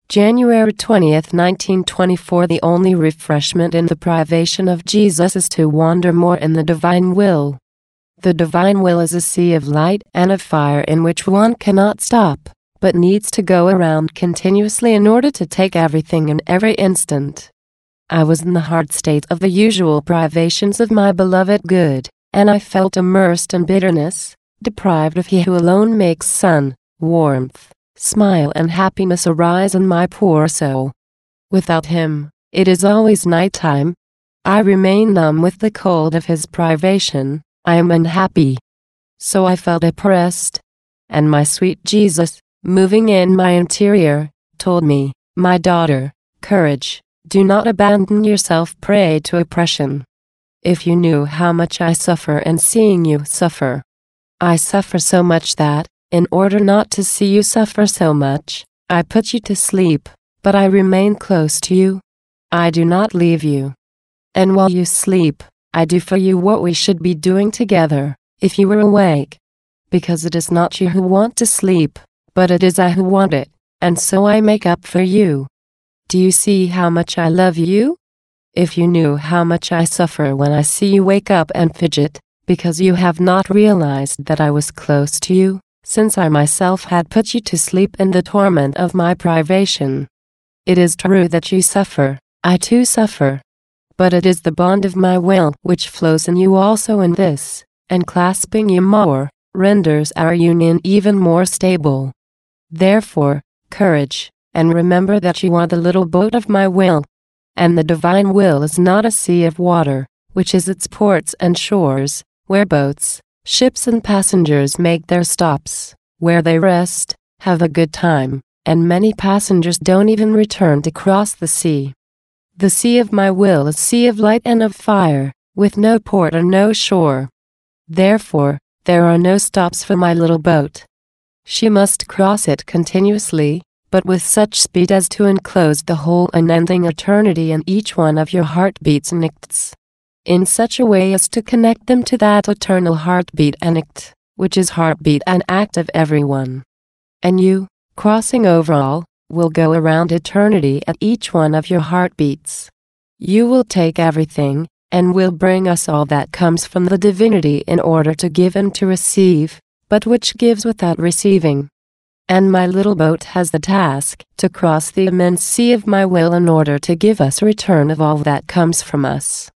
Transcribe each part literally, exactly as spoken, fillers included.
January twentieth, nineteen twenty-four. The only refreshment in the privation of Jesus is to wander more in the divine will. The divine will is a sea of light and of fire in which one cannot stop, but needs to go around continuously in order to take everything in every instant. I was in the hard state of the usual privations of my beloved good, and I felt immersed in bitterness, deprived of He who alone makes sun, warmth, smile and happiness arise in my poor soul. Without Him, it is always night time. I remain numb with the cold of His privation. I am unhappy. So I felt oppressed. And my sweet Jesus, moving in my interior, told me, "My daughter, courage, do not abandon yourself prey to oppression. If you knew how much I suffer in seeing you suffer. I suffer so much that, in order not to see you suffer so much, I put you to sleep, but I remain close to you. I do not leave you. And while you sleep, I do for you what we should be doing together, if you were awake. Because it is not you who want to sleep, but it is I who want it, and so I make up for you. Do you see how much I love you? If you knew how much I suffer when I see you wake up and fidget, because you have not realized that I was close to you, since I myself had put you to sleep in the torment of my privation. It is true that you suffer, I too suffer. But it is the bond of my will which flows in you also in this, and clasping you more, renders our union even more stable. Therefore, courage, and remember that you are the little boat of my will. And the divine will is not a sea of water, which is its ports and shores, where boats, ships and passengers make their stops, where they rest, have a good time, and many passengers don't even return to cross the sea. The sea of my will is a sea of light and of fire, with no port or no shore. Therefore, there are no stops for my little boat. She must cross it continuously, but with such speed as to enclose the whole unending eternity in each one of your heartbeats and acts. In such a way as to connect them to that eternal heartbeat and act, which is heartbeat and act of everyone. And you, crossing over all, will go around eternity at each one of your heartbeats. You will take everything, and will bring us all that comes from the divinity in order to give and to receive, but which gives without receiving. And my little boat has the task to cross the immense sea of my will in order to give us return of all that comes from us.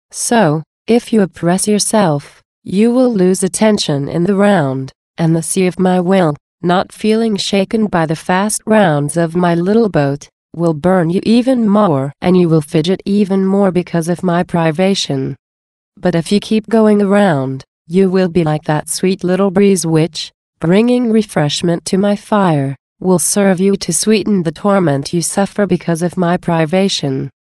So, if you oppress yourself, you will lose attention in the round, and the sea of my will, not feeling shaken by the fast rounds of my little boat, will burn you even more, and you will fidget even more because of my privation. But if you keep going around, you will be like that sweet little breeze which, bringing refreshment to my fire, will serve you to sweeten the torment you suffer because of my privation.